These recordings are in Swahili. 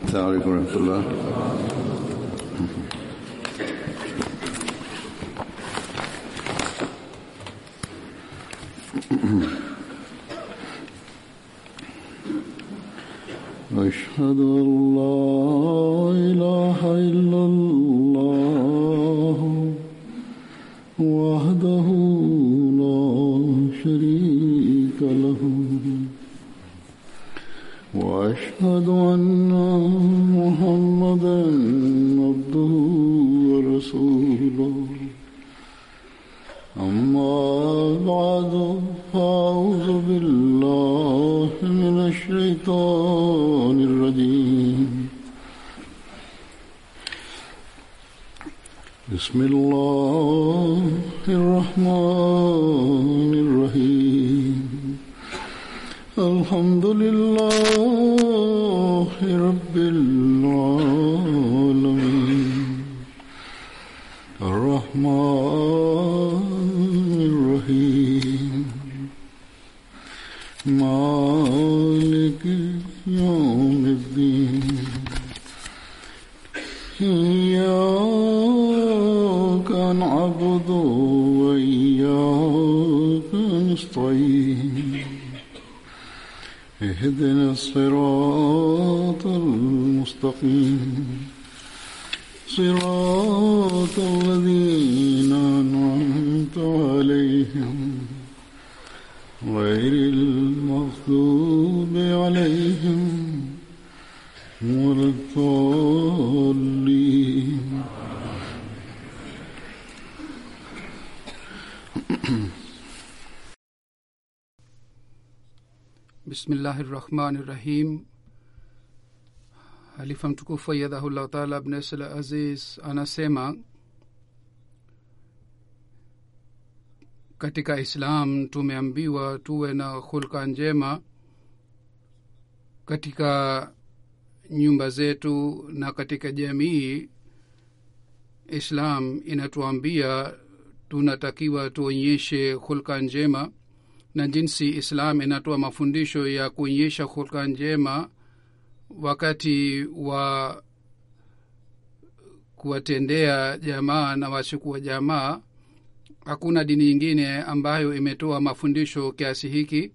السلام عليكم ورحمة الله. أشهد أن لا إله إلا الله وحده لا شريك له وأشهد أن محمدا عبده ورسوله أما بعد فأعوذ بالله من الشيطان الرجيم بسم الله الرحمن الرحيم الحمد لله رب العالمين الرحمن الرحيم مالك يوم الدين إياك نعبد وإياك نستعين اهدنا الصراط المستقيم صراط الذين أنعمت عليهم غير المغضوب عليهم ولا الضالين. Bismillahirrahmanirrahim. Halifa mtukufu ayyadhahullah ta'ala ibn Asal Aziz anasema katika Islam tumeambiwa tuwe na hulka njema katika nyumba zetu na katika jamii. Islam inatuambia tunatakiwa tuonyeshe hulka njema, na jinsi Islam inatoa mafundisho ya kuonyesha hulka njema wakati wa kuwatendea jamaa na wasikuwa jamaa. Hakuna dini nyingine ambayo imetoa mafundisho kiasi hiki,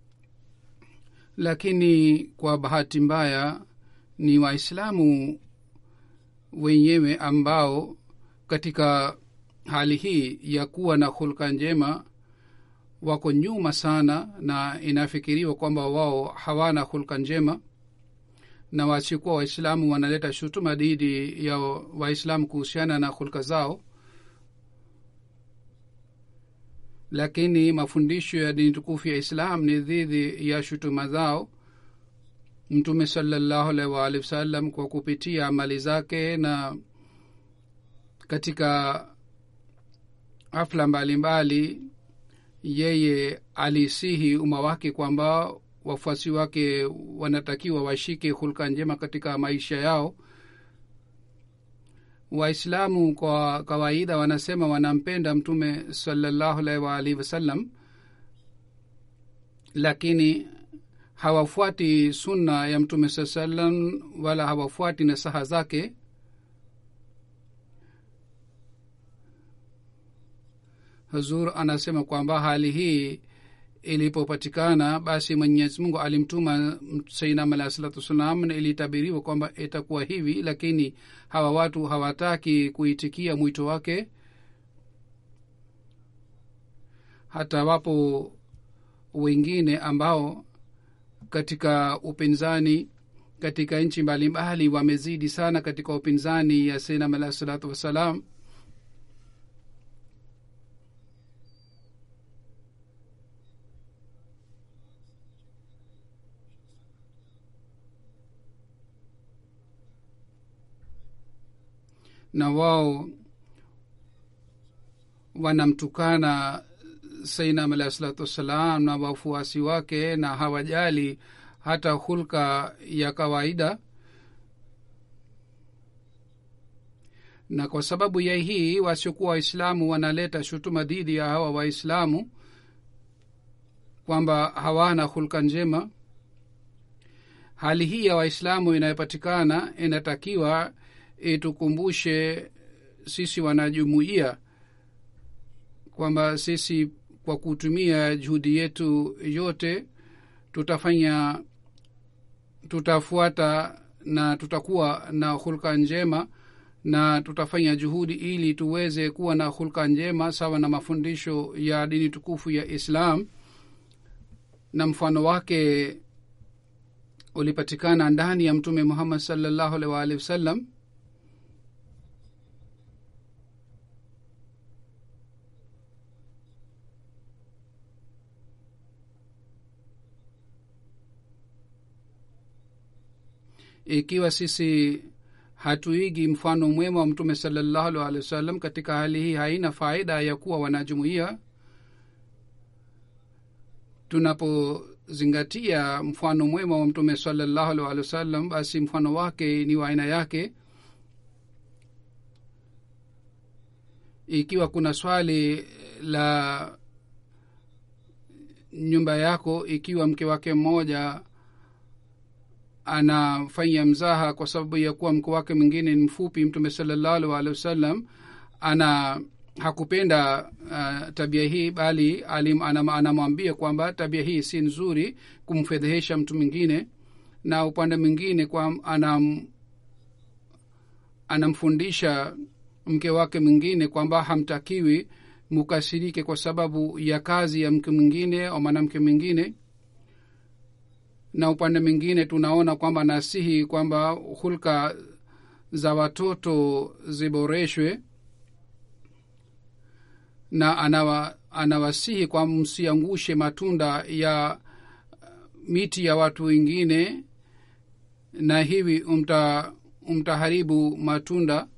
lakini kwa bahati mbaya ni Waislamu wenyewe ambao katika hali hii ya kuwa na hulka njema wako nyuma sana, na inafikiriwa kwamba wao hawana hulka njema, na wasikuwa Waislamu wanaleta shutuma dhidi ya Waislamu kuhusiana na hulka zao. Lakini mafundisho ya dini tukufu ya Islam ni dhidi ya shutuma zao. Mtume sallallahu alaihi wa alihi wasallam kwa kupitia amali zake na katika hafla mbalimbali, yeye alisihi umma wake kwamba wafuasi wake wanatakiwa washike hulka njema katika maisha yao. Waislamu kwa kawaida wanasema wanampenda Mtume sallallahu alaihi wa alihi wasallam, lakini hawafuati sunna ya Mtume sallallahu alaihi wasallam wala hawafuati nasaha zake. Huzur anasema kwamba hali hii ilipopatikana, basi Mwenyezi Mungu alimtuma Sayyidina alayhi salatu wasallam, na ilitabiriwa kwamba itakuwa hivi, lakini hawa watu hawataki kuitikia mwito wake. Hata wapo wengine ambao katika upinzani katika nchi mbalimbali wamezidi sana katika upinzani ya Sayyidina alayhi salatu wasallam. Na wao wanamtukana Sayyidina alayhi salatu wassalam na wafuasi wake, na hawajali hata hulka ya kawaida. Na kwa sababu ya hii wasiokuwa Waislamu wanaleta shutuma dhidi ya hawa Waislamu kwamba hawana hulka njema. hali hii ya waislamu inayopatikana inatakiwa itukumbushe sisi wanajumuia kwamba sisi kwa kutumia juhudi yetu yote tutafuata na tutakuwa na hulka njema, na tutafanya juhudi ili tuweze kuwa na hulka njema sawa na mafundisho ya dini tukufu ya Islam. Na mfano wake ulipatikana ndani ya Mtume Muhammad sallallahu alaihi wasallam. Ikiwa sisi hatuigi mfano mwema wa Mtume sallallahu alaihi wasallam, katika hali hii haina faida ya kuwa wanajumuia. Tunapozingatia mfano mwema wa Mtume sallallahu alaihi wasallam, basi mfano wake ni wa aina yake. Ikiwa kuna swali la nyumba yako, ikiwa mke wake mmoja anafanya mzaha kwa sababu ya kuwa mke wake mwingine ni mfupi, Mtume sallallahu alaihi wasallam hakupenda tabia hii, bali anamwambia kwamba tabia hii si nzuri kumfedhehesha mtu mwingine. Na upande mwingine kwa anamfundisha mke wake mwingine kwamba hamtakiwi mukasirike kwa sababu ya kazi ya mke mwingine au mwanamke mwingine. Na upande mwingine tunaona kwamba nasihi kwamba hulka za watoto ziboreshwe, na anawasihi kwa msiangushe matunda ya miti ya watu wengine, na hivi umtaharibu matunda.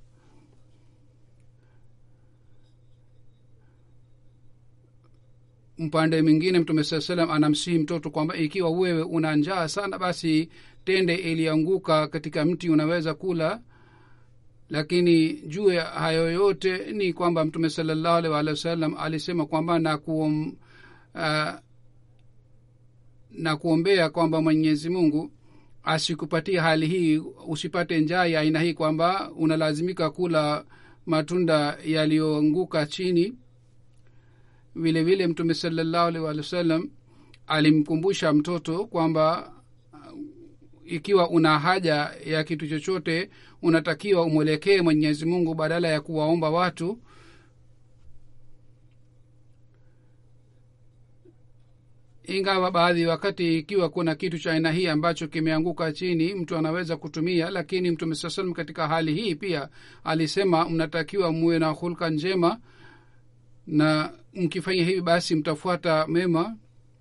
Mpande mwingine Mtume saa salam anamsihi mtoto kwamba ikiwa wewe una njaa sana, basi tende ilianguka katika mti unaweza kula. Lakini juu ya hayo yote ni kwamba Mtume sallallahu alaihi wasallam alisema kwamba na kuombea kwamba Mwenyezi Mungu asikupatie hali hii, usipate njaa ya aina hii kwamba unalazimika kula matunda yaliyoanguka chini. Vile vile Mtume sallallahu alaihi wasallam alimkumbusha mtoto kwamba ikiwa una haja ya kitu chochote unatakiwa umwelekee Mwenyezi Mungu badala ya kuwaomba watu. Ingawa baadhi wakati ikiwa kuna kitu cha aina hii ambacho kimeanguka chini mtu anaweza kutumia, lakini Mtume sallallahu alaihi wasallam katika hali hii pia alisema mnatakiwa muwe na hulka njema, na mkifanya hivi basi mtafuata mema.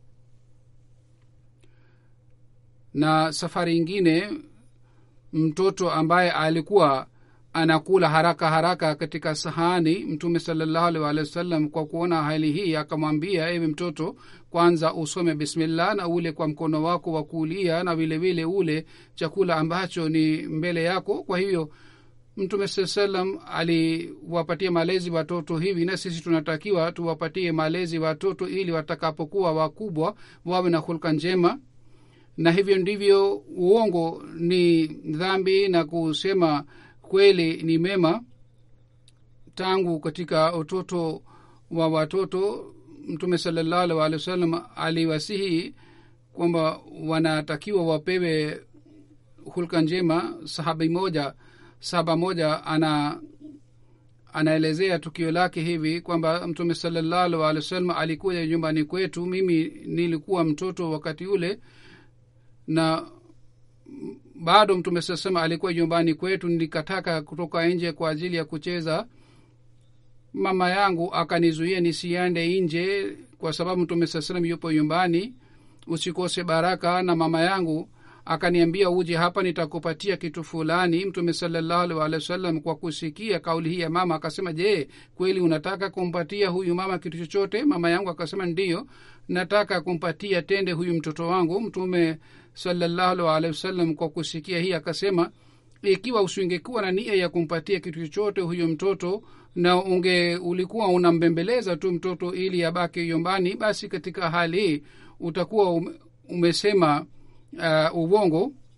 Na safari ingine mtoto ambaye alikuwa anakula haraka haraka katika sahani, Mtume sallallahu alaihi wasallam kwa kuona hali hii akamwambia, ewe mtoto, kwanza usome bismillah na ule kwa mkono wako wa kulia, na vile vile ule chakula ambacho ni mbele yako. Kwa hivyo Mtume sallam aliwapatia malezi watoto hivi, na sisi tunatakiwa tuwapatie malezi watoto ili watakapokuwa wakubwa wawe na hulka njema. Na hivyo ndivyo uongo ni dhambi na kusema kweli ni mema. Tangu katika utoto wa watoto Mtume sallallahu alaihi wasallam aliwasihi kwamba wanatakiwa wapewe hulka njema. Sahaba moja anaelezea tukio lake hivi kwamba Mtume sallallahu alaihi wasallam alikuja nyumbani kwetu, mimi nilikuwa mtoto wakati ule, na bado Mtume sallallahu alaihi wasallam alikuwa nyumbani kwetu. Nilikataka kutoka nje kwa ajili ya kucheza. Mama yangu akanizuia nisiende nje kwa sababu Mtume sallallahu alaihi wasallam yupo nyumbani, usikose baraka. Na mama yangu akaniambia uje hapa nitakupatia kitu fulani. Mtume sallallahu alaihi wasallam kwa kusikia kauli hii ya mama akasema, je, kweli unataka kumpatia huyu mama kitu chochote? Mama yangu akasema, ndiyo, nataka kumpatia tende huyu mtoto wangu. Mtume sallallahu alaihi wasallam kwa kusikia hii akasema, ikiwa usingekuwa na nia ya kumpatia kitu chochote huyo mtoto na ulikuwa unambembeleza tu mtoto ili abaki nyumbani, basi katika hali hii utakuwa umesema uongo.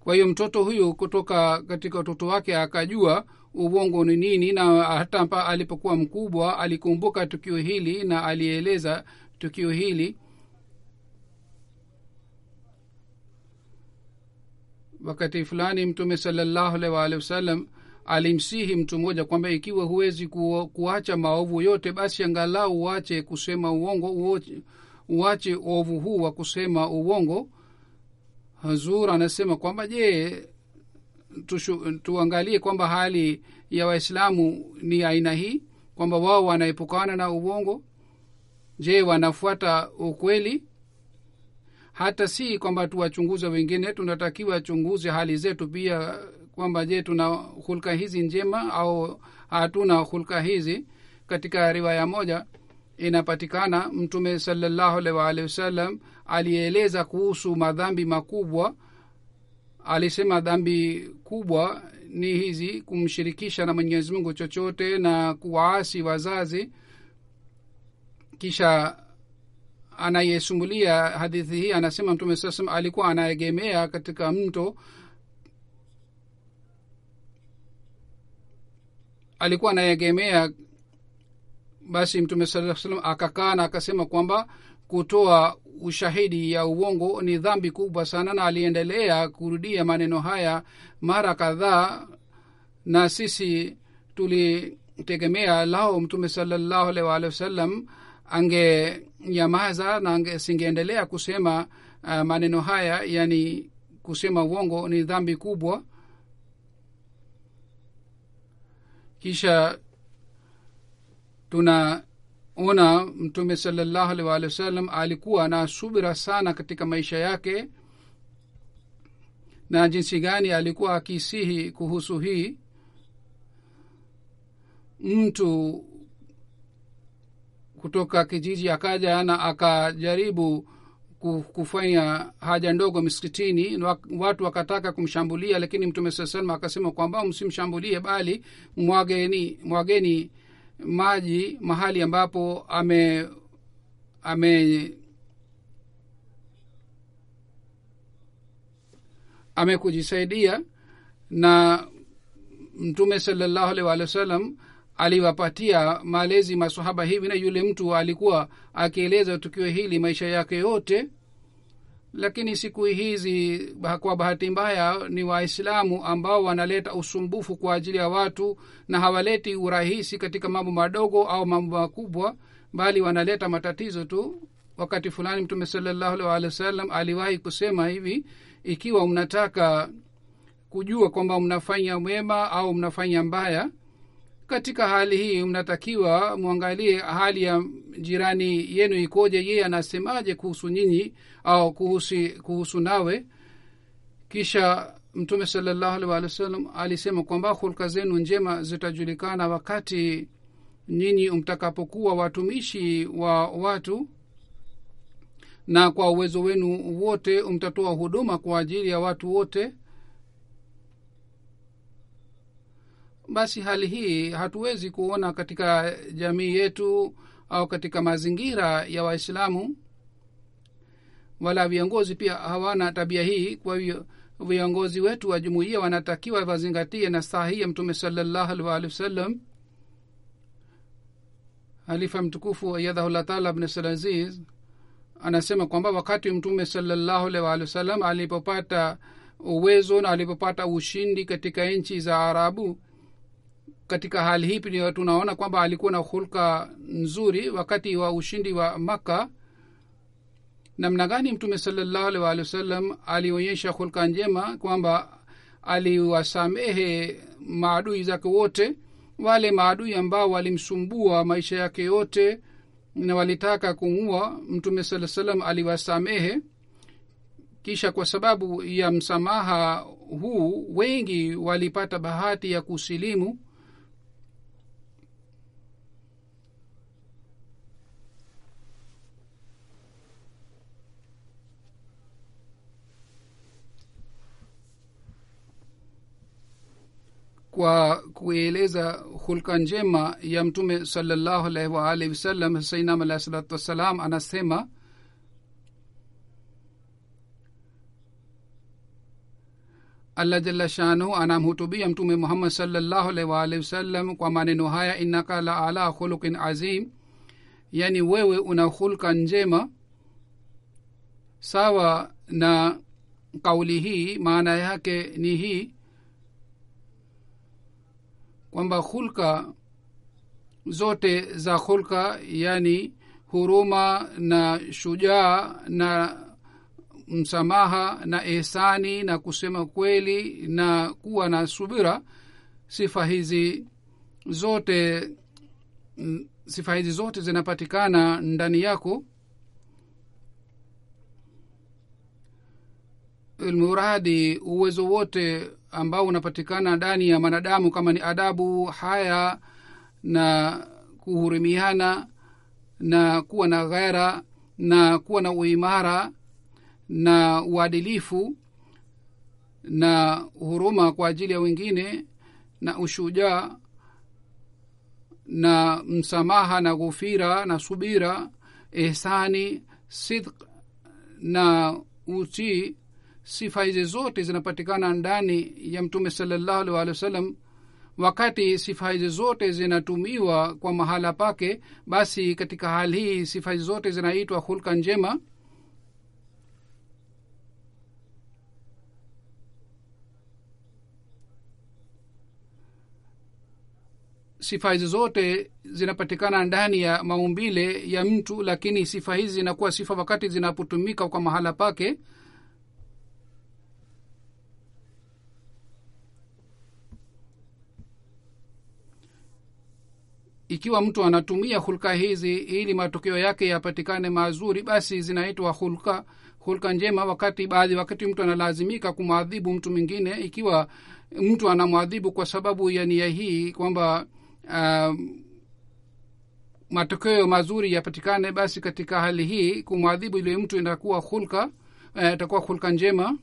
kwa hiyo mtoto huyu kutoka katika utoto wake akajua uongo ni nini, na hata alipokuwa mkubwa alikumbuka tukio hili na alieleza tukio hili. Wakati fulani Mtume sallallahu alaihi wasallam alimsihi mtu mmoja kwamba ikiwa huwezi kuacha maovu yote, basi angalau uache kusema uongo, uache ovu huu wa kusema uongo. Hazur anasema kwamba je, tuangalie kwamba hali ya Waislamu ni aina hii, kwamba wao wanaepukana na uongo. Je, wanafuata ukweli? Hata si kwamba tuwachunguze wengine, tunatakiwa chunguze hali zetu pia, kwamba je, tuna hulka hizi njema au hatuna hulka hizi. Katika riwaya moja inapatikana Mtume sallallahu alaihi wasallam alieleza kuhusu madhambi makubwa. Alisema dhambi kubwa ni hizi: kumshirikisha na Mwenyezi Mungu chochote na kuwaasi wazazi. Kisha anayesumulia hadithi hii anasema Mtume sallallahu alaihi wasallam alikuwa anaegemea katika mto, alikuwa anaegemea. Basi Mtume sallallahu alaihi wasallam akakaa na akasema kwamba kutoa ushahidi ya uongo ni dhambi kubwa sana, na aliendelea kurudia maneno haya mara kadhaa. Na sisi tulitegemea lao Mtume sallallahu alaihi wasallam angenyamaza na asingeendelea kusema maneno haya, yani kusema uongo ni dhambi kubwa. Kisha tunaona Mtume sallallahu alaihi wasallam alikuwa na subira sana katika maisha yake, na jinsi gani alikuwa akisihi kuhusu hii. Mtu kutoka kijiji akaja na akajaribu kufanya haja ndogo msikitini, watu wakataka kumshambulia, lakini Mtume sallallahu alaihi wasallam akasema kwamba msimshambulie, bali mwageni maji mahali ambapo amekujisaidia. Na Mtume sallallahu alaihi wasallam aliwapatia malezi masahaba hivi, na yule mtu alikuwa akieleza tukio hili maisha yake yote. Lakini siku hizi kwa bahati mbaya ni Waislamu ambao wanaleta usumbufu kwa ajili ya watu, na hawaleti urahisi katika mambo madogo au mambo makubwa, bali wanaleta matatizo tu. Wakati fulani Mtume sallallahu alaihi wasallam aliwahi kusema hivi: ikiwa mnataka kujua kwamba mnafanya mema au mnafanya mbaya, katika hali hii mnatakiwa muangalie hali ya jirani yenu ikoje, yeye anasemaje kuhusu nyinyi au kuhusu nawe. Kisha Mtume sallallahu alaihi wasallam alisema kwamba hulka zenu njema zitajulikana wakati nyinyi mtakapokuwa watumishi wa watu, na kwa uwezo wenu wote mtatoa huduma kwa ajili ya watu wote. Basi hali hii hatuwezi kuona katika jamii yetu au katika mazingira ya Waislamu, wala viongozi pia hawana tabia hii. Kwa hiyo viongozi wetu wa jumuiya wanatakiwa wazingatie na sahihi ya Mtume sallallahu alaihi wasallam. Halifa mtukufu ayyadahullah taala ibn Salaziz anasema kwamba wakati Mtume sallallahu alaihi wasallam alipopata uwezo na alipopata ushindi katika nchi za Arabu, katika hali hii pia tunaona kwamba alikuwa na hulka nzuri. Wakati wa ushindi wa Makka, namna gani Mtume sallallahu alaihi wasallam alionyesha hulka njema, kwamba aliwasamehe maadui zake wote, wale maadui ambao walimsumbua maisha yake yote na walitaka kumuua. Mtume sallallahu alaihi wasallam aliwasamehe. Kisha kwa sababu ya msamaha huu wengi walipata bahati ya kusilimu. Kwa kueleza hulka njema ya Mtume sallallahu alaihi wasallam, Sayyidina alayhi salatu wassalam anasema allah jalla shanuhu anamhutubia mtume muhammad sallallahu alaihi wa alihi wasallam kwa maneno haya, innaka la ala khuluqin azim, yani wewe una hulka njema. Sawa na kauli hii, maana yake ni hii kwamba hulka zote za hulka, yani huruma na shujaa na msamaha na ihsani na kusema kweli na kuwa na subira, sifa hizi zote zinapatikana ndani yako. Ilmuradi uwezo wote ambao unapatikana ndani ya manadamu, kama ni adabu, haya na kuhurimiana na kuwa na ghaira na kuwa na uimara na uadilifu na huruma kwa ajili ya wengine na ushujaa na msamaha na ghufira na subira, ihsani, sidq na utii, sifa hizi zote zinapatikana ndani ya mtume sallallahu alaihi wasallam. Wakati sifa hizi zote zinatumiwa kwa mahala pake, basi katika hali hii sifa hizi zote zinaitwa hulka njema. Sifa hizi zote zinapatikana ndani ya maumbile ya mtu, lakini sifa hizi zinakuwa sifa wakati zinapotumika kwa mahala pake. Ikiwa mtu anatumia hulka hizi ili matokeo yake yapatikane mazuri, basi zinaitwa hulka njema. Wakati mtu analazimika kumwadhibu mtu mwingine, ikiwa mtu anamwadhibu kwa sababu ya nia hii kwamba matokeo mazuri yapatikane, basi katika hali hii kumwadhibu ile mtu itakuwa hulka njema.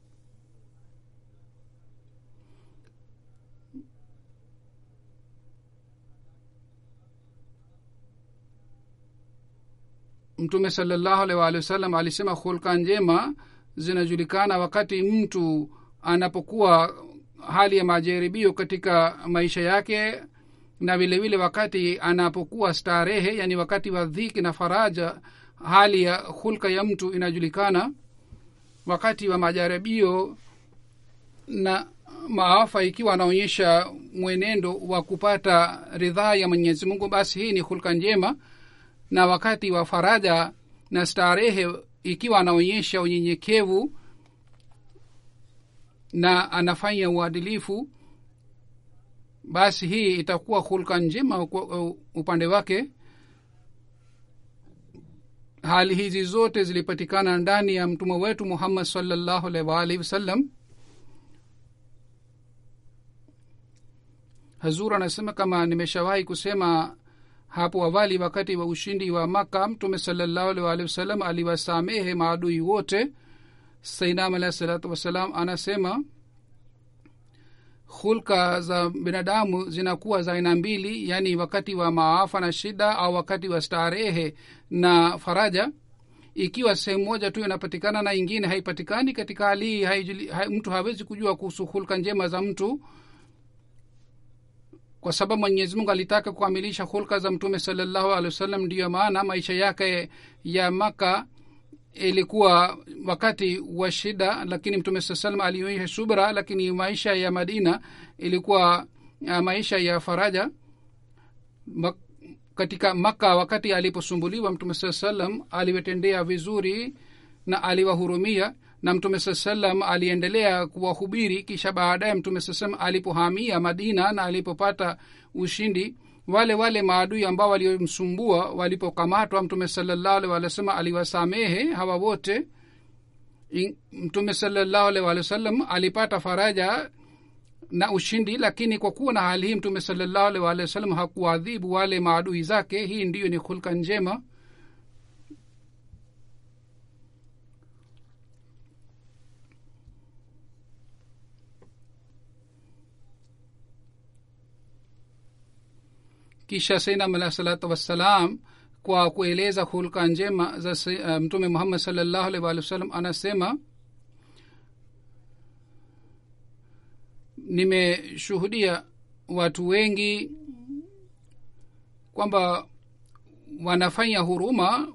Mtume sallallahu alaihi wa sallam alisema hulka njema zinajulikana wakati mtu anapokuwa hali ya majaribio katika maisha yake, na vile vile wakati anapokuwa starehe, yani wakati wa dhiki na faraja, hali ya hulka ya mtu inajulikana. Wakati wa majaribio na maafa, ikiwa anaonyesha mwenendo wa kupata ridhaa ya Mwenyezi Mungu, basi hii ni hulka njema. Na wakati wa faraja na starehe, ikiwa anaonyesha unyenyekevu na anafanya uadilifu, basi hii itakuwa hulka njema upande wake. Hali hizi zote zilipatikana ndani ya mtume wetu Muhammad sallallahu alaihi wasallam. Hazur anasema, kama nimeshawahi kusema hapo awali, wakati wa ushindi wa Maka, mtume sallallahu alaihi wasallam aliwasamehe maadui wote. Sayyidina alayhi salatu wasalam anasema hulka za binadamu zinakuwa za aina mbili, yani wakati wa maafa na shida au wakati wa starehe na faraja. Ikiwa sehemu moja tu inapatikana na ingine haipatikani, katika hali mtu hawezi kujua kuhusu hulka njema za mtu, kwa sababu Mwenyezi Mungu alitaka kukamilisha hulka za mtume sallallahu alaihi wasallam. Ndiyo maana maisha yake ya Maka ilikuwa wakati wa shida, lakini mtume sallallahu alaihi wasallam alionyesha subra, lakini maisha ya Madina ilikuwa maisha ya faraja. Katika Maka wakati aliposumbuliwa, mtume sallallahu alaihi wasallam aliwatendea vizuri na aliwahurumia, na mtume sallam aliendelea kuwahubiri. Kisha baadaye mtume sallam alipohamia Madina na alipopata ushindi, wale maadui ambao waliomsumbua walipokamatwa, mtume sallallahu alaihi wasallam aliwasamehe hawa wote. Mtume sallallahu alaihi wasallam alipata faraja na ushindi, lakini kwa kuwa na hali hii mtume sallallahu alaihi wasallam hakuadhibu wale maadui zake. Hii ndiyo ni hulka njema. Kisha Sayyidina alayhi salatu wassalam kwa kueleza hulka njema za mtume Muhammad sallallahu alaihi wasallam anasema, nimeshuhudia watu wengi kwamba wanafanya huruma,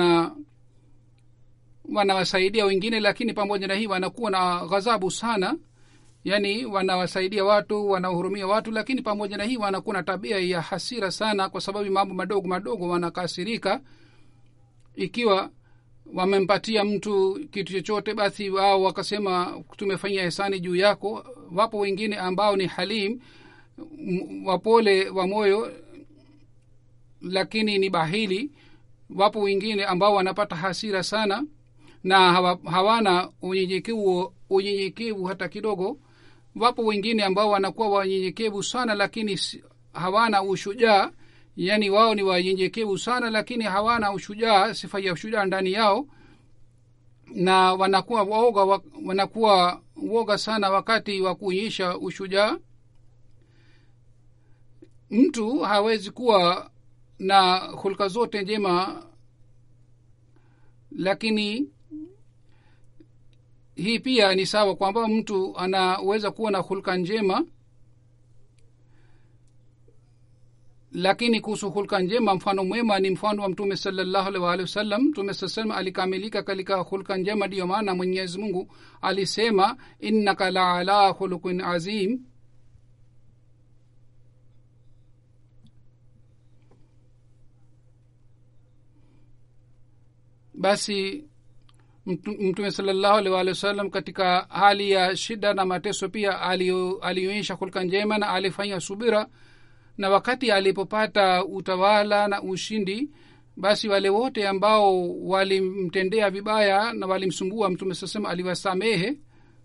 wanawasaidia wengine, lakini pamoja na hii wanakuwa na ghadhabu sana. yani wanawasaidia watu, wanahurumia watu, lakini pamoja na hii wanakuwa na tabia ya hasira sana, kwa sababu mambo madogo madogo wanakasirika. Ikiwa wamempatia mtu kitu chochote, basi wao wakasema tumefanyia ihsani juu yako. Wapo wengine ambao ni halim, wapole wa moyo, lakini ni bahili. Wapo wengine ambao wanapata hasira sana na hawana unyenyekevu hata kidogo. Wapo wengine ambao wanakuwa wanyenyekevu sana, lakini hawana ushujaa. yani wao ni wanyenyekevu sana, lakini hawana ushujaa, sifa ya ushujaa ndani yao, na wanakuwa woga sana wakati wa kuonyesha ushujaa. Mtu hawezi kuwa na hulka zote njema, lakini hii pia ni sawa kwamba mtu anaweza kuwa na hulka njema. Lakini kuhusu hulka njema, mfano mwema ni mfano wa Mtume sallallahu alaihi wasallam. Mtume sallallahu alikamilika katika hulka njema, ndiyo maana Mwenyezi Mungu alisema innaka la ala khuluqin azim. Basi Mtume sallallahu alaihi wasallam katika hali ya shida na mateso pia alionyesha hulka njema na alifanya subira, na wakati alipopata utawala na ushindi, basi wale wote ambao walimtendea vibaya na walimsumbua, Mtume sasema aliwasamehe.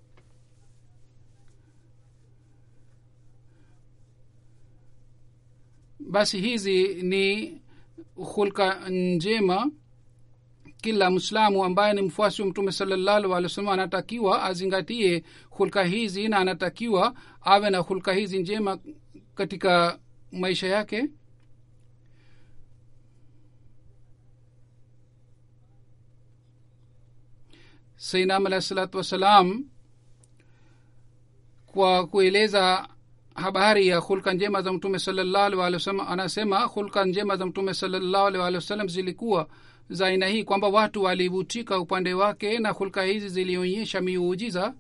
Basi hizi ni hulka njema. Kila Muislamu ambaye ni mfuasi wa Mtume sallallahu alaihi wasallam anatakiwa azingatie hulka hizi, na anatakiwa awe na hulka hizi njema katika maisha yake. Sayyidina alayhi salatu wassalam kwa kueleza habari ya hulka njema za Mtume sallallahu alaihi wasallam anasema hulka njema za Mtume sallallahu alaihi wasallam zilikuwa za aina hii kwamba watu walivutika upande wake, na hulka hizi zilionyesha miujiza.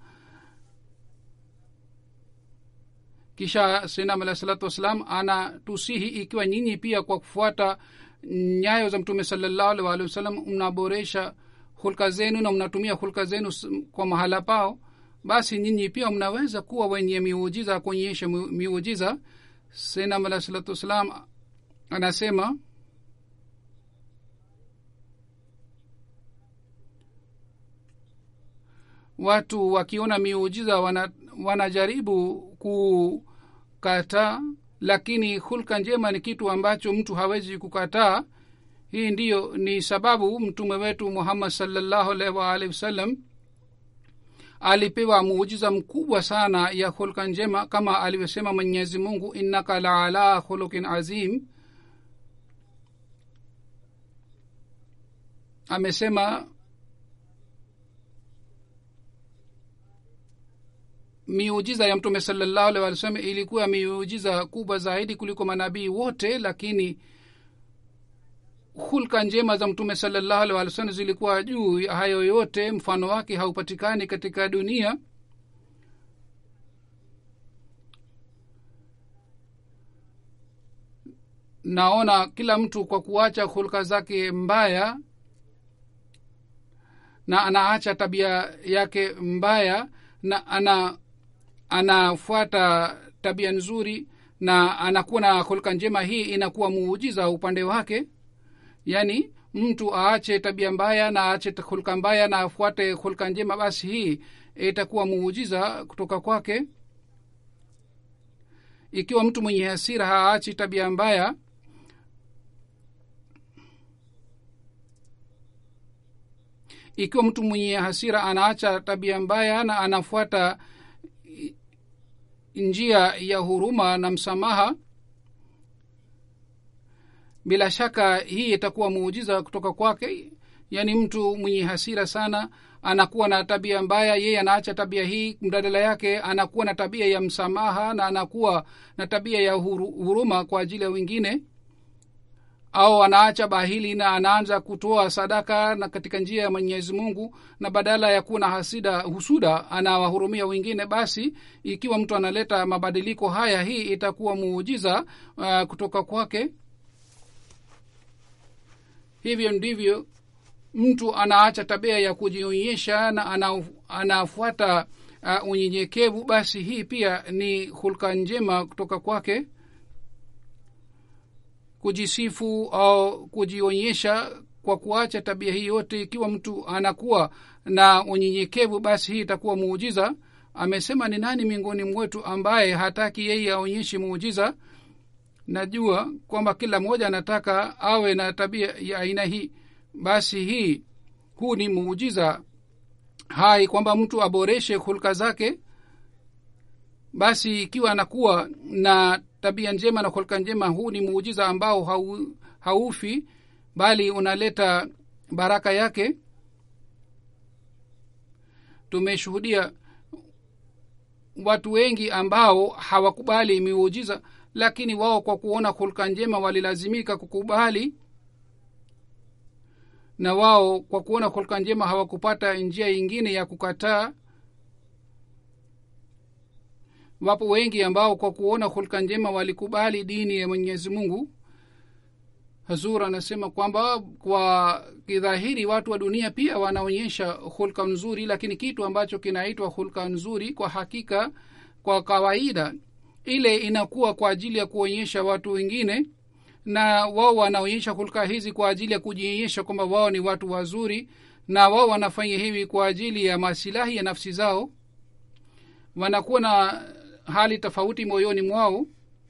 Kisha Sayyidina alayhi salatu wasalam anatusihi, ikiwa nyinyi pia kwa kufuata nyayo za Mtume sallallahu alaihi wasallam mnaboresha hulka zenu na mnatumia hulka zenu kwa mahala pao, basi nyinyi pia mnaweza kuwa wenye miujiza, kuonyesha miujiza. Sayyidina alayhi salatu wasalam anasema watu wakiona miujiza wanajaribu kukataa, lakini hulka njema ni kitu ambacho mtu hawezi kukataa. Hii ndiyo ni sababu mtume wetu Muhammad sallallahu alaihi wasallam alipewa muujiza mkubwa sana ya hulka njema, kama alivyosema Mwenyezi Mungu innaka la ala khuluqin azim. Amesema miujiza ya Mtume sallallahu alaihi wasallam ilikuwa miujiza kubwa zaidi kuliko manabii wote, lakini hulka njema za Mtume sallallahu alaihi wasallam zilikuwa juu ya hayo yote. Mfano wake haupatikani katika dunia. Naona kila mtu kwa kuacha hulka zake mbaya na anaacha tabia yake mbaya na anafuata tabia nzuri na anakuwa na hulka njema, hii inakuwa muujiza upande wake. Yani mtu aache tabia mbaya na aache hulka mbaya na afuate hulka njema, basi hii itakuwa muujiza kutoka kwake. Ikiwa mtu mwenye hasira haachi tabia mbaya, ikiwa mtu mwenye hasira anaacha tabia mbaya na anafuata njia ya huruma na msamaha, bila shaka hii itakuwa muujiza kutoka kwake. Yani mtu mwenye hasira sana anakuwa na tabia mbaya, yeye anaacha tabia hii, mbadala yake anakuwa na tabia ya msamaha na anakuwa na tabia ya huruma kwa ajili ya wengine. Au anaacha bahili na anaanza kutoa sadaka na katika njia ya Mwenyezi Mungu, na badala ya kuwa na husuda anawahurumia wengine. Basi ikiwa mtu analeta mabadiliko haya, hii itakuwa muujiza kutoka kwake. Hivyo ndivyo mtu anaacha tabia ya kujionyesha na anafuata unyenyekevu. Basi hii pia ni hulka njema kutoka kwake. Kujisifu au kujionyesha kwa kuacha tabia hii yote, ikiwa mtu anakuwa na unyenyekevu, basi hii itakuwa muujiza. Amesema, ni nani miongoni mwetu ambaye hataki yeye aonyeshe muujiza? Najua kwamba kila mmoja anataka awe na tabia ya aina hii. Basi huu ni muujiza hai kwamba mtu aboreshe hulka zake. Basi ikiwa anakuwa na tabia njema na hulka njema, huu ni muujiza ambao haufi, bali unaleta baraka yake. Tumeshuhudia watu wengi ambao hawakubali miujiza, lakini wao kwa kuona hulka njema walilazimika kukubali, na wao kwa kuona hulka njema hawakupata njia nyingine ya kukataa. Wapo wengi ambao kwa kuona hulka njema walikubali dini ya Mwenyezi Mungu. Hazur anasema kwamba kwa kidhahiri watu wa dunia pia wanaonyesha hulka nzuri, lakini kitu ambacho kinaitwa hulka nzuri kwa hakika, kwa kawaida, ile inakuwa kwa ajili ya kuonyesha watu wengine, na wao wanaonyesha hulka hizi kwa ajili ya kujionyesha kwamba wao ni watu wazuri, na wao wanafanya hivi kwa ajili ya masilahi ya nafsi zao. Wanakuwa na hali tofauti moyoni mwao.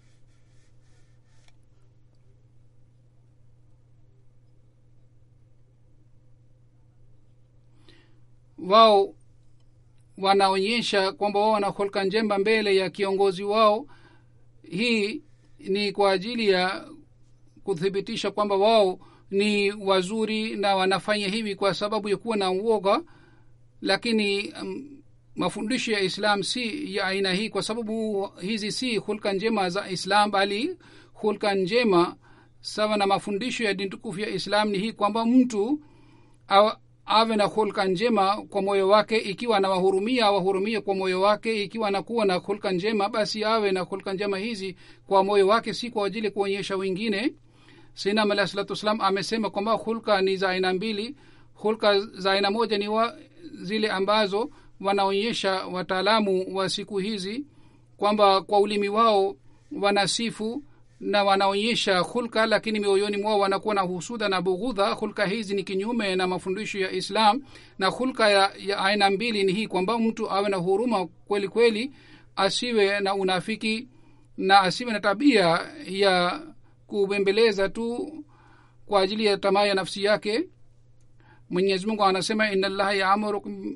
Wao wanaonyesha kwamba wao wana hulka njema mbele ya kiongozi wao. Hii ni kwa ajili ya kuthibitisha kwamba wao ni wazuri, na wanafanya hivi kwa sababu ya kuwa na uoga. Lakini mafundisho ya Islam si ya aina hii, kwa sababu hizi si hulka njema za Islam, bali hulka njema sawa na mafundisho ya dini tukufu ya Islam ni hii kwamba mtu awe na hulka njema kwa moyo wake. Ikiwa anawahurumia, awahurumie kwa moyo wake. Ikiwa anakuwa na hulka njema, basi awe na hulka njema hizi kwa moyo wake, si kwa ajili kuonyesha wengine. Sayyidina alayhi salatu wasalam amesema kwamba hulka ni za aina mbili. Hulka za aina moja ni zile ambazo wanaonyesha wataalamu wa siku hizi kwamba kwa ulimi wao wanasifu na wanaonyesha hulka, lakini mioyoni mwao wanakuwa na husuda na bughudha. Hulka hizi ni kinyume na mafundisho ya Islam. Na hulka ya aina mbili ni hii kwamba mtu awe na huruma kweli kweli, asiwe na unafiki, na asiwe na tabia ya kubembeleza tu kwa ajili ya tamaa ya nafsi yake. Mwenyezi Mungu anasema, inna Allaha ya'murukum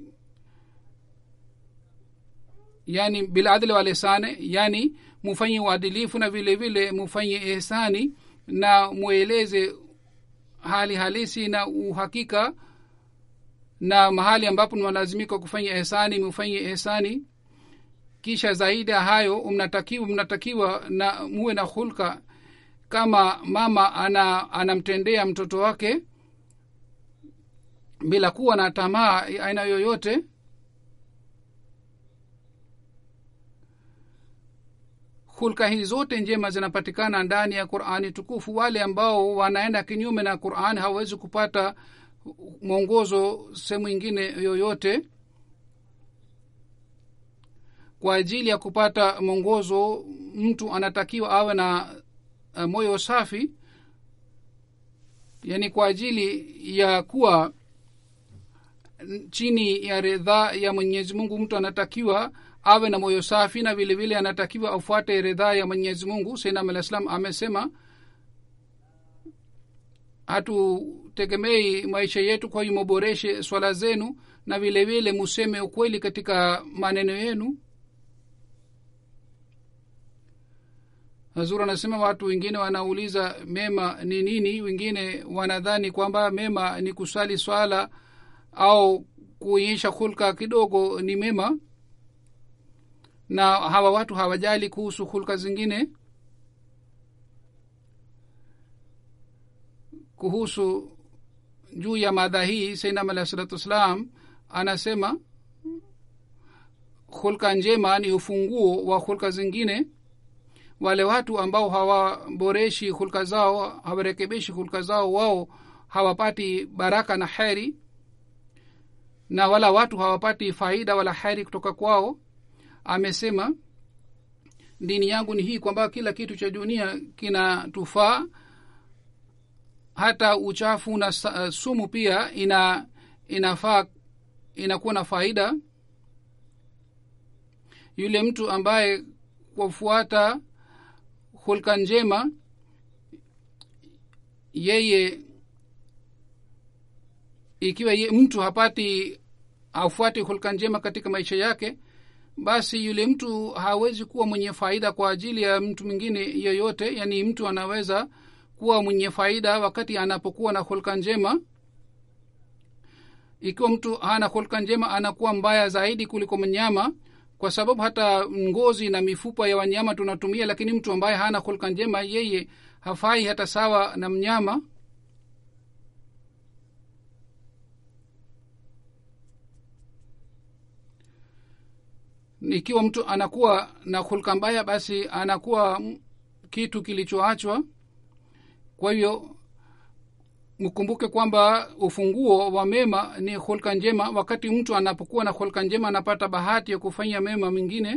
yani bil adli wal ihsani, yani mufanye uadilifu na vile vile mufanye ihsani, na mueleze hali halisi na uhakika, na mahali ambapo mnalazimika kufanya ihsani mufanye ihsani. Kisha zaidi ya hayo mnatakiwa na muwe na hulka kama mama anamtendea mtoto wake bila kuwa na tamaa aina yoyote. Hulka hizi zote njema zinapatikana ndani ya Qur'ani tukufu. Wale ambao wanaenda kinyume na Qur'ani hawezi kupata mwongozo sehemu nyingine yoyote. Kwa ajili ya kupata mwongozo, mtu anatakiwa awe na moyo safi, yani kwa ajili ya kuwa chini ya ridhaa ya Mwenyezi Mungu, mtu anatakiwa awe na moyo safi, na vile vile anatakiwa afuate ridhaa ya Mwenyezi Mungu. Sayyidina Al-Islam amesema, hatutegemei maisha yetu, kwa hiyo muboreshe swala zenu, na vile vile museme ukweli katika maneno yenu. Hazur anasema, watu wengine wanauliza mema ni nini. Wengine wanadhani kwamba mema ni kusali swala au kuonyesha hulka kidogo ni mema, na hawa watu hawajali kuhusu hulka zingine. Kuhusu juu ya mada hii Sayyidina alayhi salatu wasalam anasema hulka njema ni ufunguo wa hulka zingine. Wale watu ambao hawaboreshi hulka zao, hawarekebishi hulka zao, wao hawapati baraka na heri, na wala watu hawapati faida wala heri kutoka kwao. Amesema dini yangu ni hii kwamba kila kitu cha dunia kinatufaa, hata uchafu na sumu pia inafaa, inakuwa na faida. Yule mtu ambaye kufuata hulka njema, yeye ikiwa mtu hapati afuati hulka njema katika maisha yake, basi yule mtu hawezi kuwa mwenye faida kwa ajili ya mtu mwingine yoyote. Yani mtu anaweza kuwa mwenye faida wakati anapokuwa na hulka njema. Ikiwa mtu hana hulka njema, anakuwa mbaya zaidi kuliko mnyama, kwa sababu hata ngozi na mifupa ya wanyama tunatumia, lakini mtu ambaye hana hulka njema, yeye hafai hata sawa na mnyama. Ikiwa mtu anakuwa na hulka mbaya, basi anakuwa kitu kilichoachwa. Kwa hiyo mkumbuke kwamba ufunguo wa mema ni hulka njema. Wakati mtu anapokuwa na hulka njema, anapata bahati ya kufanya mema mengine.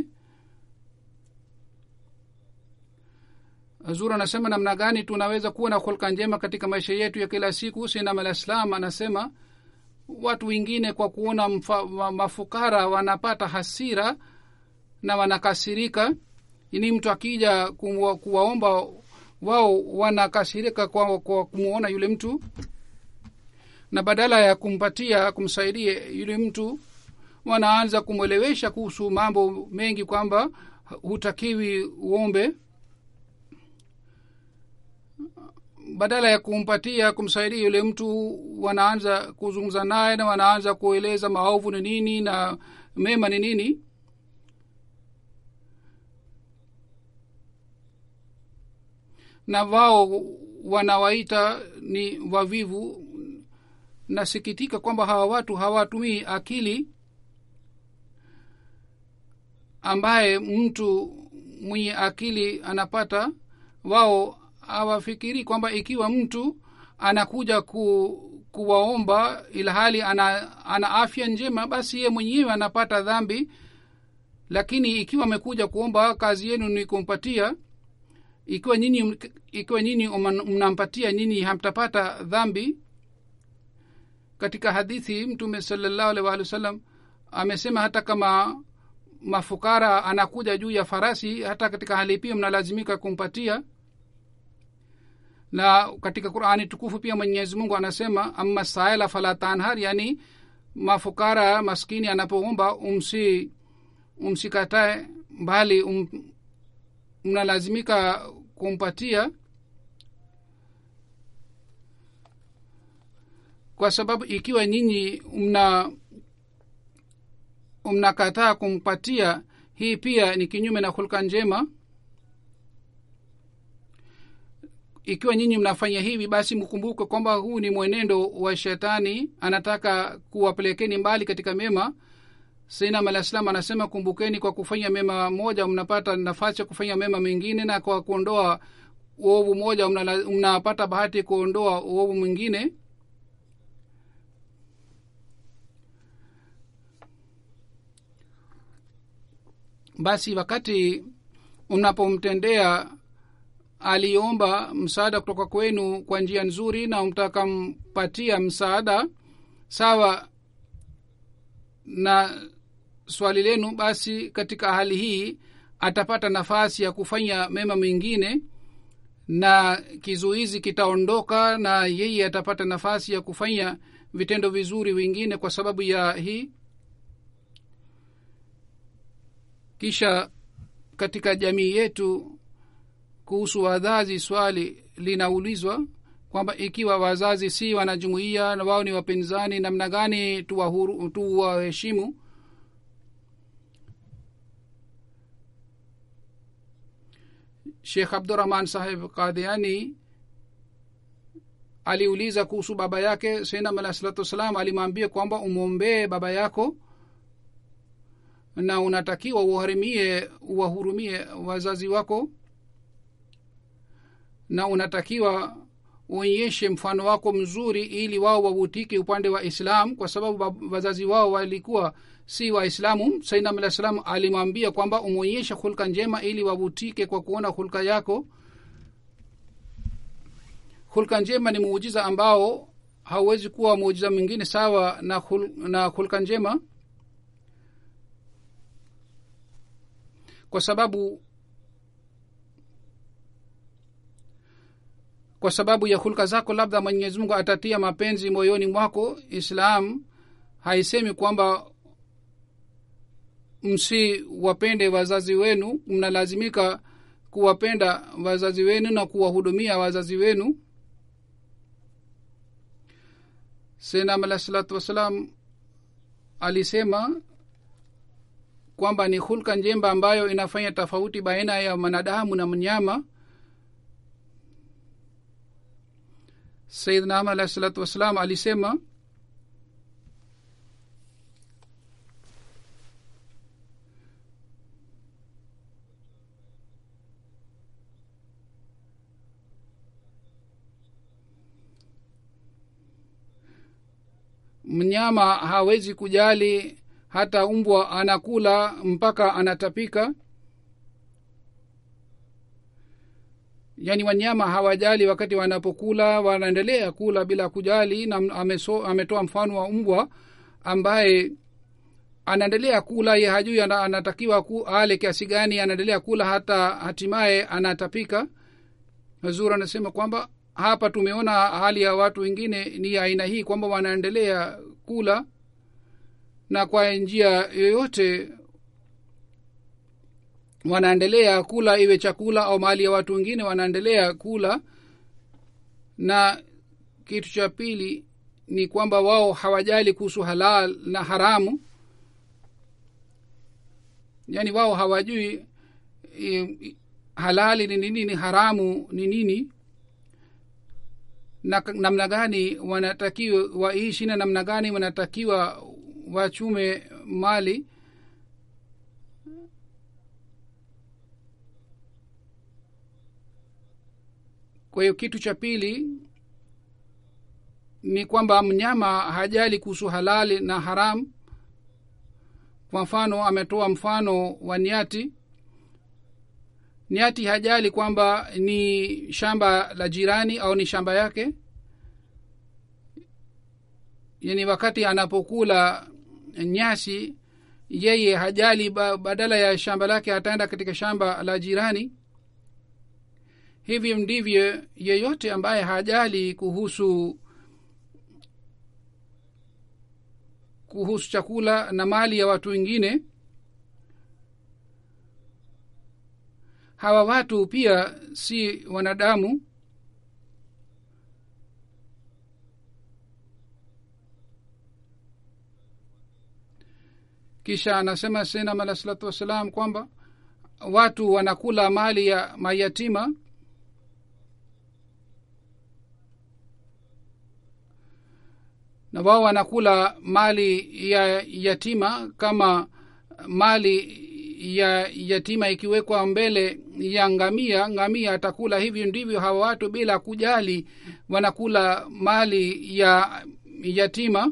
Azura anasema namna gani tunaweza kuwa na hulka njema katika maisha yetu ya kila siku. Sayyidina al-Islam anasema watu wengine kwa kuona mafukara wanapata hasira na wanakasirika. Ini mtu akija kuwaomba, wao wanakasirika kwa kumuona yule mtu, na badala ya kumpatia kumsaidia yule mtu, wanaanza kumwelewesha kuhusu mambo mengi kwamba hutakiwi uombe. Badala ya kumpatia kumsaidia yule mtu, wanaanza kuzungumza naye na wanaanza kueleza maovu ni nini na mema ni nini. Na wao wanawaita ni wavivu. Nasikitika kwamba hawa watu hawatumii akili ambaye mtu mwenye akili anapata. Wao hawafikiri kwamba ikiwa mtu anakuja kuwaomba ilhali ana afya njema, basi yeye mwenyewe anapata dhambi. Lakini ikiwa amekuja kuomba, kazi yenu ni kumpatia. Ikiwa nyinyi mnampatia, nyinyi hamtapata dhambi. Katika hadithi Mtume sallallahu alaihi wasallam amesema hata kama mafukara anakuja juu ya farasi, hata katika hali pia mnalazimika kumpatia. Na katika Qur'ani tukufu pia Mwenyezi Mungu anasema amma saila fala tanhar, yani mafukara maskini anapoomba umsikatae, bali mnalazimika kumpatia, kwa sababu ikiwa nyinyi mnakataa kumpatia, hii pia ni kinyume na hulka njema. Ikiwa nyinyi mnafanya hivi, basi mkumbuke kwamba huu ni mwenendo wa shetani, anataka kuwapelekeni mbali katika mema. Sayyidina al-Islam anasema kumbukeni, kwa kufanya mema moja mnapata nafasi ya kufanya mema mengine, na kwa kuondoa uovu moja mnapata bahati kuondoa uovu mwingine. Basi wakati unapomtendea aliomba msaada kutoka kwenu kwa njia nzuri, na mtakampatia msaada sawa na swali lenu, basi katika hali hii atapata nafasi ya kufanya mema mengine, na kizuizi kitaondoka, na yeye atapata nafasi ya kufanya vitendo vizuri vingine kwa sababu ya hii. Kisha katika jamii yetu kuhusu wazazi swali linaulizwa, kwamba ikiwa wazazi si wanajumuia na wao ni wapinzani, namna gani tuwaheshimu? Sheikh Abdurrahman Sahib Qadiani aliuliza kuhusu baba yake. Sayyidina alayhi salatu wasalam alimwambia kwamba umwombee baba yako na unatakiwa uwahurumie wazazi wako, na unatakiwa uonyeshe mfano wako mzuri ili wao wavutike upande wa Islam, kwa sababu wazazi wao walikuwa si waislamu. Sayyidina alayhi salam alimwambia kwamba umuonyeshe hulka njema ili wavutike kwa kuona hulka yako. Hulka njema ni muujiza ambao hauwezi kuwa muujiza mwingine sawa na hulka njema, kwa sababu ya hulka zako labda Mwenyezi Mungu atatia mapenzi moyoni mwako. Islam haisemi kwamba msiwapende wazazi wenu, mnalazimika kuwapenda wazazi wenu na kuwahudumia wazazi wenu. Sayyidina alayhi salatu wasalam alisema kwamba ni hulka njema ambayo inafanya tofauti baina ya mwanadamu na mnyama. Sayyidina alayhi salatu wasalam alisema mnyama hawezi kujali, hata mbwa anakula mpaka anatapika. Yani wanyama hawajali wakati wanapokula, wanaendelea kula bila kujali. Na ametoa mfano wa mbwa ambaye anaendelea kula, yeye hajui anatakiwa ale kiasi gani, anaendelea kula hata hatimaye anatapika. Hazur anasema kwamba hapa tumeona hali ya watu wengine ni aina hii, kwamba wanaendelea kula na kwa njia yoyote wanaendelea kula, iwe chakula au mali ya watu wengine, wanaendelea kula. Na kitu cha pili ni kwamba wao hawajali kuhusu halal na haramu, yani wao hawajui halali ni nini, haramu ni nini, na namna gani wanatakiwa waishi na namna gani wanatakiwa wachume mali. Kwa hiyo kitu cha pili ni kwamba mnyama hajali kuhusu halali na haram. Kwa mfano ametoa mfano wa nyati. Nyati hajali kwamba ni shamba la jirani au ni shamba yake. Yani wakati anapokula nyasi, yeye hajali, badala ya shamba lake ataenda katika shamba la jirani. Hivi ndivyo yeyote ambaye hajali kuhusu chakula na mali ya watu wengine, hawa watu pia si wanadamu. Kisha anasema Sayyidina alayhi salatu wasalam kwamba watu wanakula mali ya mayatima, na wao wanakula mali ya yatima. Kama mali ya yatima ikiwekwa mbele ya ngamia atakula. Hivyo ndivyo hawa watu bila kujali wanakula mali ya yatima.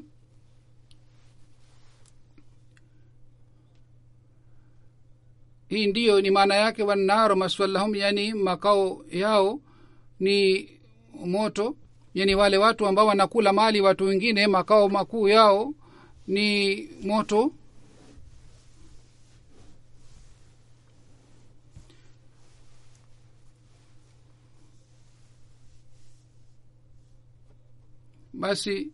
Hii ndiyo ni maana yake wannaru maswallahum, yani makao yao ni moto. Yani wale watu ambao wanakula mali watu wengine, makao makuu yao ni moto. Basi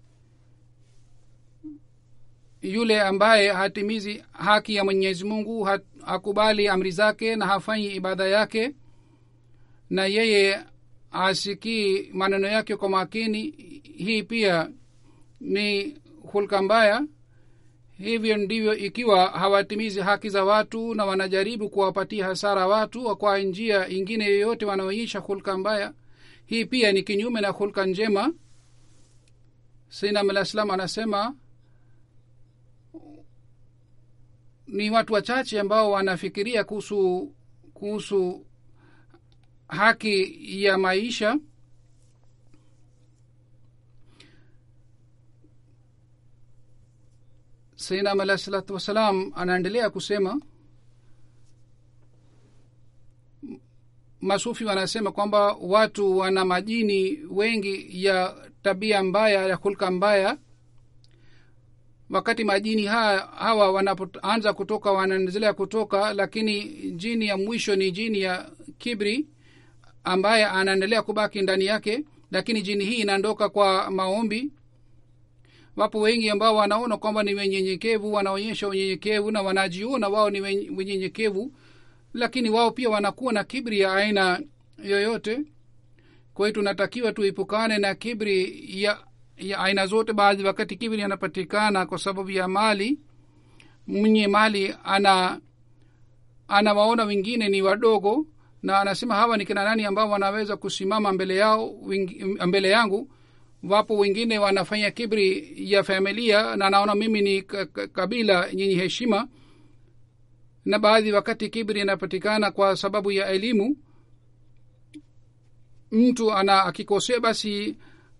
yule ambaye hatimizi haki ya Mwenyezi Mungu, hakubali amri zake na hafanyi ibada yake, na yeye asikii maneno yake kwa makini, hii pia ni hulka mbaya. Hivyo ndivyo ikiwa hawatimizi haki za watu na wanajaribu kuwapatia hasara watu kwa njia ingine yoyote, wanaonyesha hulka mbaya. Hii pia ni kinyume na hulka njema. Sayyidina al-Islam anasema ni watu wachache ambao wanafikiria kuhusu haki ya maisha. Sayyidina alayhi salatu wasalam anaendelea kusema, masufi wanasema kwamba watu wana majini wengi ya tabia mbaya, ya hulka mbaya. Wakati majini hawa wanapoanza kutoka, wanaendelea kutoka, lakini jini ya mwisho ni jini ya kibri ambaye anaendelea kubaki ndani yake, lakini jini hii inaondoka kwa maombi. Wapo wengi ambao wanaona kwamba ni wenyenyekevu, wanaonyesha unyenyekevu na wanajiona wao ni wenyenyekevu, lakini wao pia wanakuwa na kibri ya aina yoyote. Kwa hiyo tunatakiwa tuipukane na kibri ya aina zote. Baadhi wakati kibri yanapatikana kwa sababu ya mali. Mwenye mali anawaona wengine ni wadogo, na anasema hawa ni kina nani ambao wanaweza kusimama mbele yangu. Wapo wengine wanafanya kibri ya familia, na anaona mimi ni kabila yenye heshima. Na baadhi wakati kibri inapatikana kwa sababu ya elimu. Mtu akikosea basi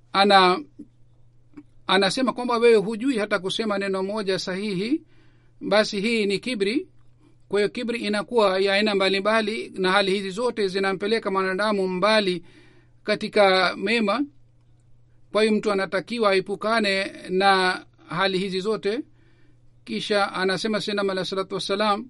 anasema kwamba wewe hujui hata kusema neno moja sahihi, basi hii ni kibri. Kwa hiyo kibri inakuwa ya aina mbalimbali, na hali hizi zote zinampeleka mwanadamu mbali katika mema. Kwa hiyo mtu anatakiwa aipukane na hali hizi zote. Kisha anasema Sayyidina alayhi salatu wassalam,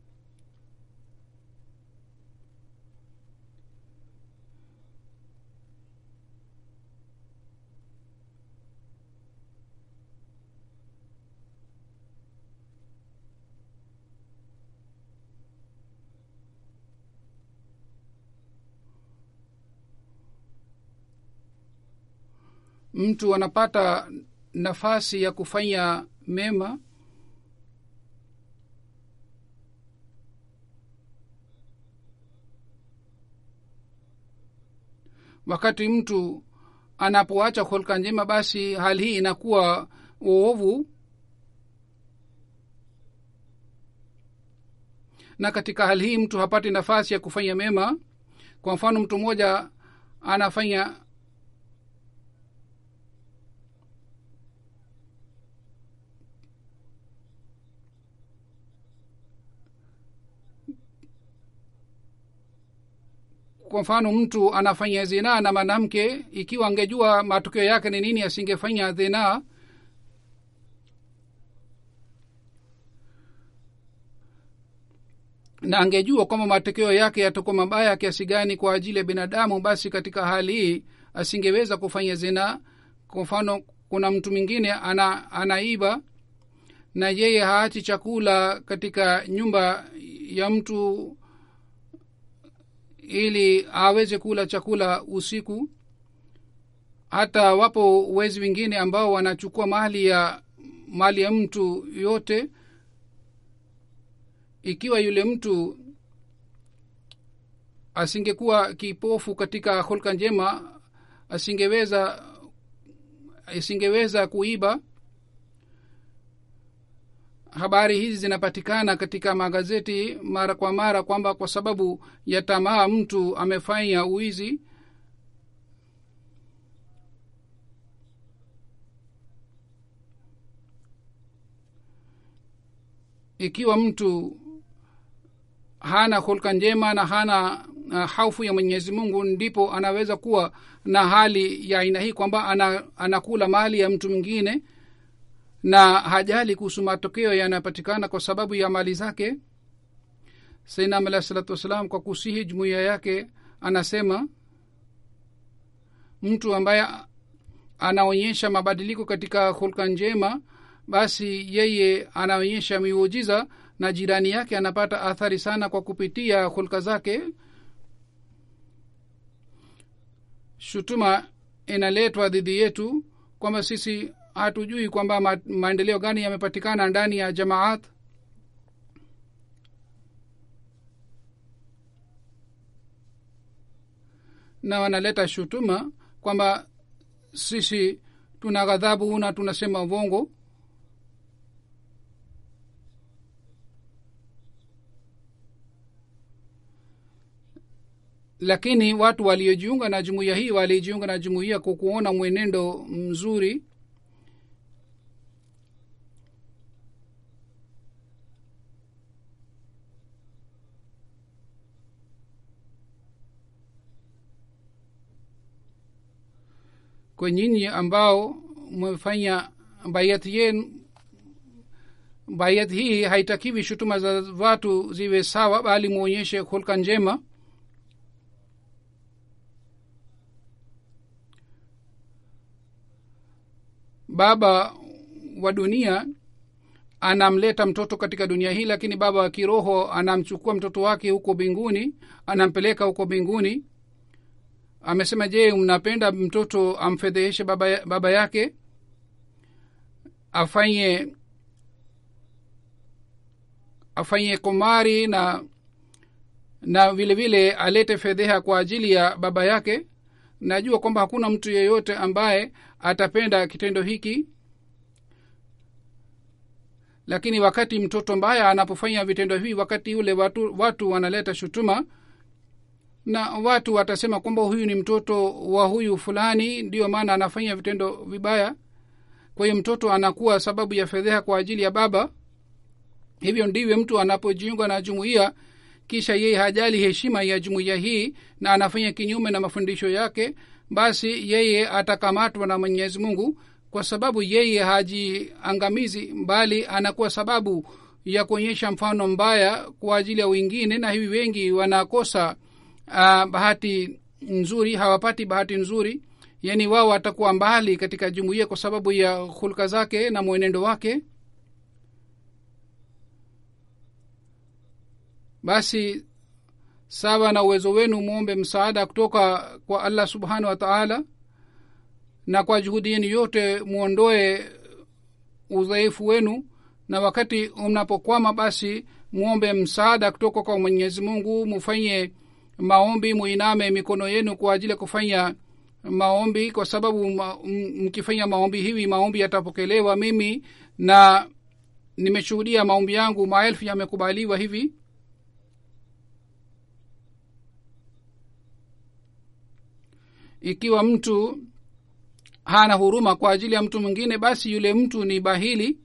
mtu anapata nafasi ya kufanya mema wakati mtu anapoacha hulka njema, basi hali hii inakuwa uovu. Na katika hali hii mtu hapati nafasi ya kufanya mema. Kwa mfano, mtu mmoja anafanya zinaa na mwanamke. Ikiwa angejua matokeo yake ni nini, asingefanya zinaa. Na angejua kwamba matokeo yake yatakuwa mabaya kiasi gani kwa ajili ya binadamu, basi katika hali hii asingeweza kufanya zinaa. Kwa mfano, kuna mtu mwingine anaiba, na yeye haachi chakula katika nyumba ya mtu ili aweze kula chakula usiku. Hata wapo wezi wengine ambao wanachukua mali ya mtu yote. Ikiwa yule mtu asingekuwa kipofu katika hulka njema, asingeweza kuiba. Habari hizi zinapatikana katika magazeti mara kwa mara kwamba kwa sababu ya tamaa mtu amefanya uizi. Ikiwa mtu hana hulka njema na hana hofu ya Mwenyezi Mungu, ndipo anaweza kuwa na hali ya aina hii kwamba anakula mali ya mtu mwingine na hajali kuhusu matokeo yanapatikana kwa sababu ya mali zake. Sayyidina alayhi salatu wasalam kwa kusihi jumuiya yake anasema, mtu ambaye anaonyesha mabadiliko katika hulka njema, basi yeye anaonyesha miujiza, na jirani yake anapata athari sana kwa kupitia hulka zake. shutuma inaletwa dhidi yetu kwamba sisi hatujui kwamba maendeleo gani yamepatikana ndani ya jamaat. Na wanaleta shutuma kwamba sisi tuna ghadhabu na tunasema uongo. Lakini watu waliojiunga na jumuiya hii walijiunga na jumuiya kwa kuona mwenendo mzuri. Kwa nyinyi ambao mmefanya bayat hii haitakiwi shutuma za watu ziwe sawa, bali muonyeshe hulka njema. Baba wa dunia anamleta mtoto katika dunia hii, lakini baba wa kiroho anamchukua mtoto wake huko mbinguni, anampeleka huko mbinguni. Amesema, je, mnapenda mtoto amfedheheshe baba yake, afanye komari na vile vile alete fedheha kwa ajili ya baba yake? Najua kwamba hakuna mtu yeyote ambaye atapenda kitendo hiki, lakini wakati mtoto mbaya anapofanya vitendo hivi, wakati ule watu wanaleta shutuma na watu watasema kwamba huyu ni mtoto wa huyu fulani, ndio maana anafanya vitendo vibaya. Kwa hiyo mtoto anakuwa sababu ya fedheha kwa ajili ya baba. Hivyo ndivyo mtu anapojiunga na jumuiya kisha yeye hajali heshima ya jumuiya hii na anafanya kinyume na mafundisho yake, basi yeye atakamatwa na Mwenyezi Mungu, kwa sababu yeye hajiangamizi, bali anakuwa sababu ya kuonyesha mfano mbaya kwa ajili ya wengine. Na hivi wengi wanakosa bahati nzuri, hawapati bahati nzuri, yani wao watakuwa mbali katika jumuiya kwa sababu ya hulka zake na mwenendo wake. Basi sawa na uwezo wenu muombe msaada kutoka kwa Allah subhanahu wa ta'ala, na kwa juhudi yenu yote muondoe udhaifu wenu, na wakati mnapokwama basi muombe msaada kutoka kwa Mwenyezi Mungu. Mufanye maombi, muiname mikono yenu kwa ajili ya kufanya maombi, kwa sababu mkifanya maombi hivi maombi yatapokelewa. Mimi na nimeshuhudia maombi yangu maelfu yamekubaliwa hivi. Ikiwa mtu hana huruma kwa ajili ya mtu mwingine, basi yule mtu ni bahili.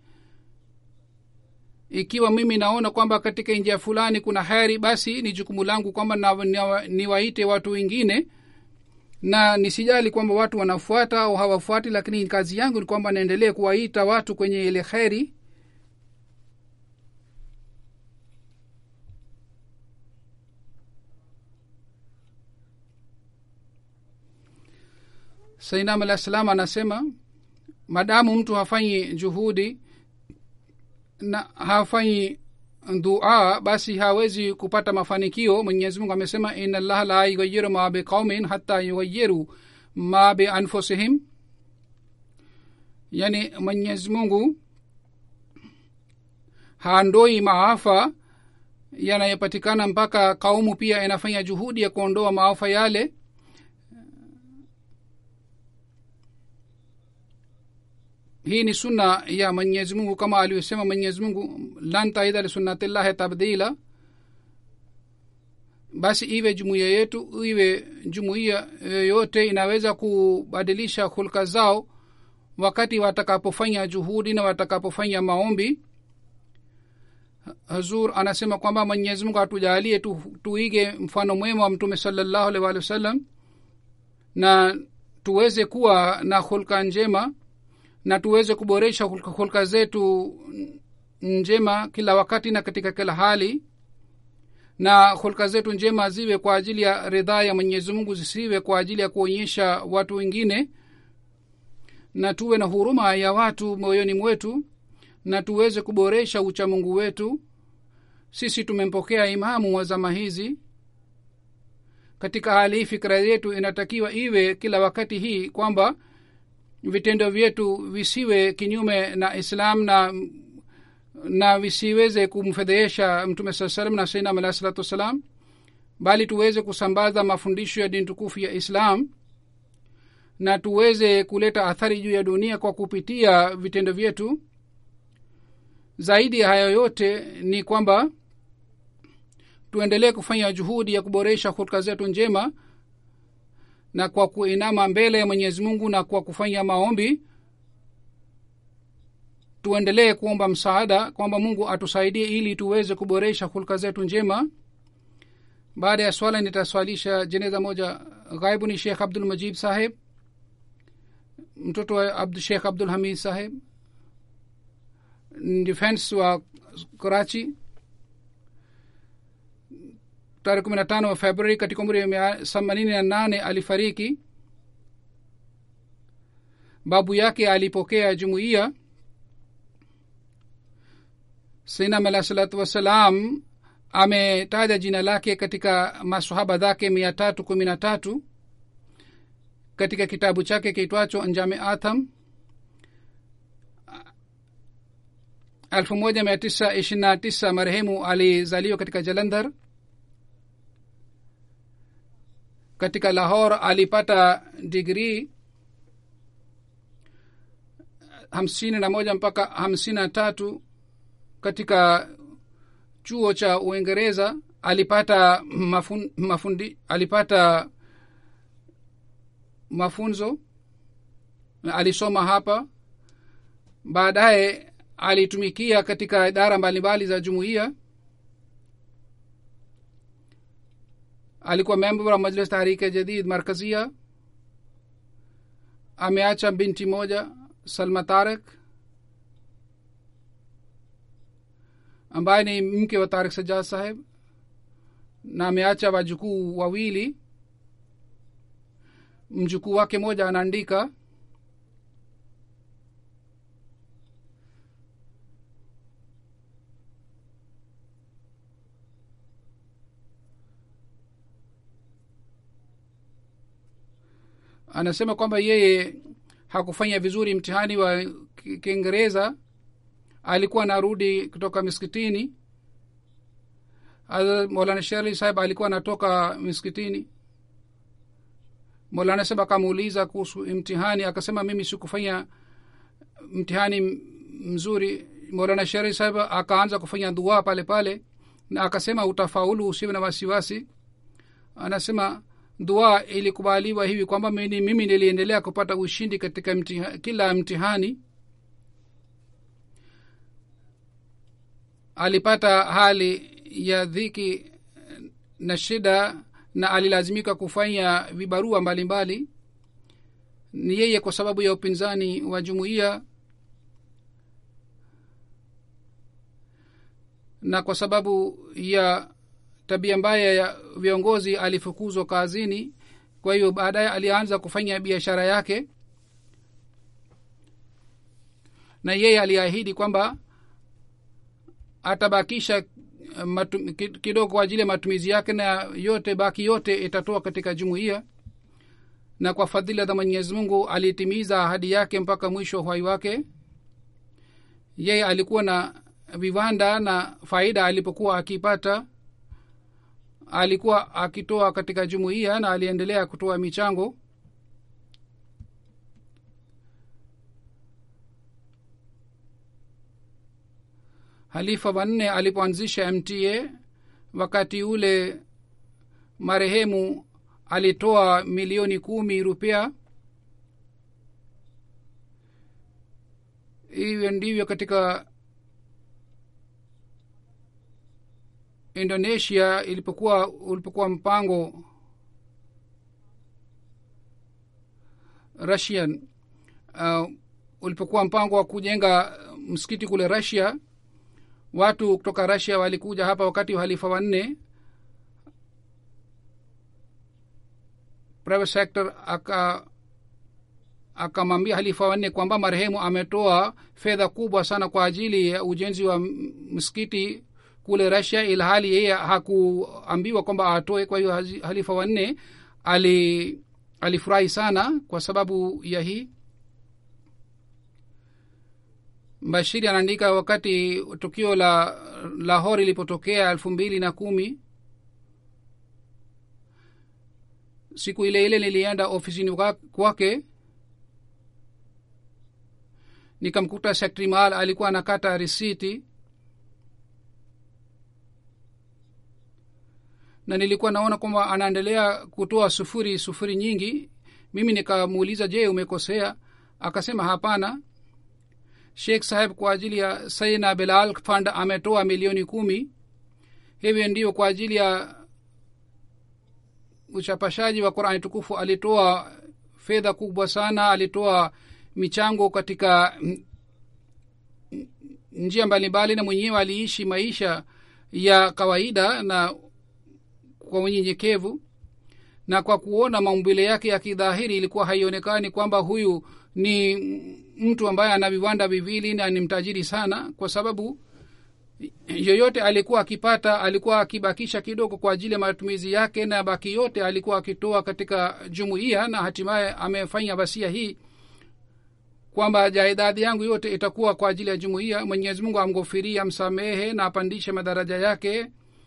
Ikiwa mimi naona kwamba katika njia fulani kuna heri, basi ni jukumu langu kwamba niwaite watu wengine, na nisijali kwamba watu wanafuata au hawafuati, lakini kazi yangu ni kwamba naendelee kuwaita watu kwenye ile heri. Sayyidina Alayhi Salam anasema, madamu mtu hafanyi juhudi na hafanyi dua, basi hawezi kupata mafanikio. Mwenyezi Mungu amesema, inna Allaha la yughayyiru ma biqaumin hatta yughayyiru ma bi anfusihim. Yani Mwenyezi Mungu haondoi maafa yanayopatikana mpaka kaumu pia inafanya juhudi ya kuondoa maafa yale. Hii ni sunna ya Mwenyezi Mungu, kama aliyosema Mwenyezi Mungu, lan taida li sunnatillahi tabdila. Basi iwe jumuiya yetu, iwe jumuiya yote inaweza kubadilisha hulka zao wakati watakapofanya juhudi na watakapofanya maombi. Hazur anasema kwamba Mwenyezi Mungu atujalie tuige mfano mwema wa Mtume sallallahu alaihi wasallam, na tuweze kuwa na hulka njema, na tuweze kuboresha hulka zetu njema kila wakati na katika kila hali, na hulka zetu njema ziwe kwa ajili ya ridhaa ya Mwenyezi Mungu, zisiwe kwa ajili ya kuonyesha watu wengine, na tuwe na huruma ya watu moyoni mwetu, na tuweze kuboresha uchamungu wetu. Sisi tumempokea imamu wa zama hizi katika hali hii fikra yetu inatakiwa iwe kila wakati hii kwamba vitendo vyetu visiwe kinyume na islam na visiweze kumfedhehesha mtume saa salam na sayyidina alayhi salatu wassalam, bali tuweze kusambaza mafundisho ya dini tukufu ya islam na tuweze kuleta athari juu ya dunia kwa kupitia vitendo vyetu. Zaidi ya hayo yote ni kwamba tuendelee kufanya juhudi ya kuboresha hulka zetu njema, na kwa kuinama mbele ya Mwenyezi Mungu na kwa kufanya maombi tuendelee kuomba msaada kwamba Mungu atusaidie ili tuweze kuboresha hulka zetu njema. baada ya swala nitaswalisha jeneza moja. Ghaibu ni Sheikh Abdul Majid Saheb, mtoto wa Sheikh Abdul Hamid Saheb, defense wa Karachi. Tarehe 15 wa Februari katika umri wa 88 alifariki. Babu yake alipokea jumuiya. Sayyidina alayhi salatu wassalam ametaja jina lake katika maswahaba zake 313 katika kitabu chake kiitwacho Anjame Atham. 1929 marehemu alizaliwa katika Jalandhar. Katika Lahore alipata degree 51 mpaka 53 katika chuo cha Uingereza. Alipata alipata mafunzo na alisoma hapa. Baadaye alitumikia katika idara mbalimbali za jumuiya. Alikuwa member wa Majlis Tahrik Jadid Markazia. Ameacha binti moja Salma Tariq ambaye ni mke wa Tariq Sajjad Saheb, na ameacha wajukuu wawili. Mjukuu wake moja anaandika, anasema kwamba yeye hakufanya vizuri mtihani wa Kiingereza. Alikuwa narudi kutoka miskitini. Maulana Sherli Sahib alikuwa anatoka miskitini. Maulana Sahib akamuuliza kuhusu mtihani, akasema mimi sikufanya mtihani mzuri. Maulana Sherli Sahib akaanza kufanya dua pale pale na akasema utafaulu, usiwe na wasiwasi. Anasema dua ilikubaliwa hivi kwamba mimi niliendelea kupata ushindi katika kila mtihani. Alipata hali ya dhiki na shida na alilazimika kufanya vibarua mbalimbali. Ni yeye kwa sababu ya upinzani wa jumuiya na kwa sababu ya tabia mbaya ya viongozi alifukuzwa kazini. Kwa hiyo baadaye alianza kufanya biashara yake, na yeye aliahidi kwamba atabakisha kidogo kwa ajili ya matumizi yake, na baki yote itatoa katika jumuiya. Na kwa fadhila za Mwenyezi Mungu alitimiza ahadi yake mpaka mwisho wa uhai wake. Yeye alikuwa na viwanda na faida alipokuwa akipata alikuwa akitoa katika jumuiya, na aliendelea kutoa michango. Halifa wanne alipoanzisha MTA, wakati ule marehemu alitoa milioni 10 rupia. Hivyo ndivyo katika Indonesia ulipokuwa mpango Russian ulipokuwa mpango wa kujenga msikiti kule Russia. Watu kutoka Russia walikuja hapa wakati wa halifa wanne. Private sector akamwambia halifa wanne kwamba marehemu ametoa fedha kubwa sana kwa ajili ya ujenzi wa msikiti kule Russia, ilhali yeye hakuambiwa kwamba atoe. Kwa hiyo halifa wanne alifurahi sana kwa sababu ya hii. Bashiri anaandika, wakati tukio la Lahore ilipotokea 2010, siku ile ile nilienda ofisini kwake, nikamkuta Secretary Mal alikuwa anakata risiti, na nilikuwa naona kwamba anaendelea kutoa sufuri nyingi. Mimi nikamuuliza, je, umekosea? Akasema hapana, Sheikh Saheb kwa ajili ya Sayyidina Bilal Fund ametoa milioni 10. Hivyo ndio kwa ajili ya uchapashaji wa Qur'an tukufu alitoa fedha kubwa sana, alitoa michango katika njia mbalimbali, na mwenyewe aliishi maisha ya kawaida na kwa unyenyekevu, na kwa kuona maumbile yake ya kidhahiri ilikuwa haionekani kwamba huyu ni mtu ambaye ana viwanda viwili na ni mtajiri sana, kwa sababu yoyote alikuwa akipata alikuwa akibakisha kidogo kwa ajili ya matumizi yake, na baki yote alikuwa akitoa katika jumuiya. Na hatimaye amefanya wasia hii kwamba jaidadi yangu yote itakuwa kwa ajili ya jumuiya. Mwenyezi Mungu amghofirie, amsamehe na apandishe madaraja yake.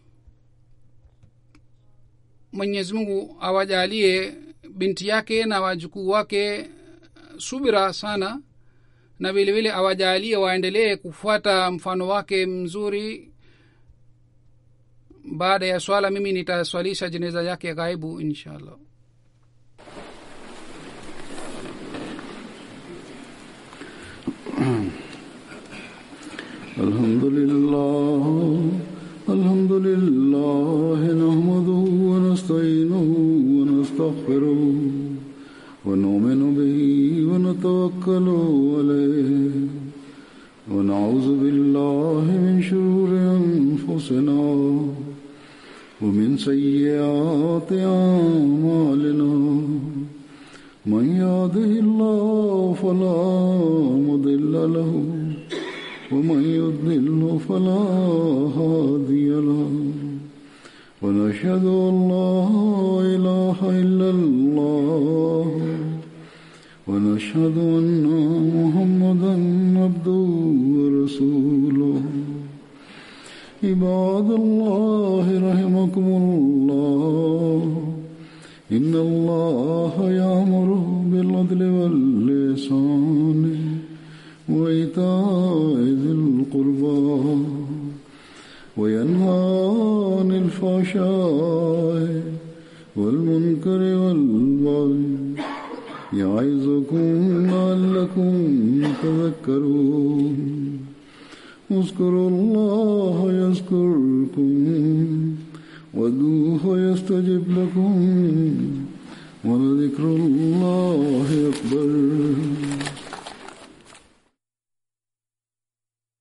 Mwenyezi Mungu awajalie binti yake na wajukuu wake subira sana, na vile vile awajalie waendelee kufuata mfano wake mzuri. Baada ya swala mimi nitaswalisha jeneza yake ghaibu inshallah. Alhamdulillah nahmaduhu wa nasta'inuhu wa nastaghfiruh wa nu'minu bihi wa natawakkalu alayhi wa na'udhu billahi min shururi anfusina wa min sayyiati a'malina. Man yahdihillahu fala mudilla lahu ومن يضلل فلا هادي له ونشهد أن لا إله إلا الله ونشهد أن محمدا عبده ورسوله. عباد الله رحمكم الله، إن الله يأمر بالعدل والإحسان وإيتاء ذي القربى وينهى عن الفحشاء والمنكر والبغي يعظكم لعلكم تذكرون. اذكروا الله يذكركم وادعوه يستجب لكم ولذكر الله أكبر.